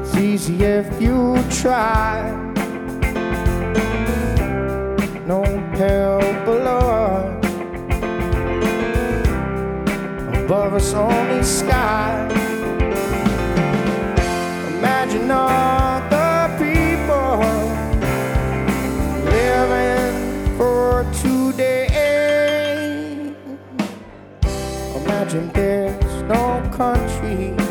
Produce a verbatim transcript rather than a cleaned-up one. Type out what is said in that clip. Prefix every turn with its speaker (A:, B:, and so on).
A: It's easy if you try. No hell below us, above us only sky. Imagine other people living for today. Imagine there's no country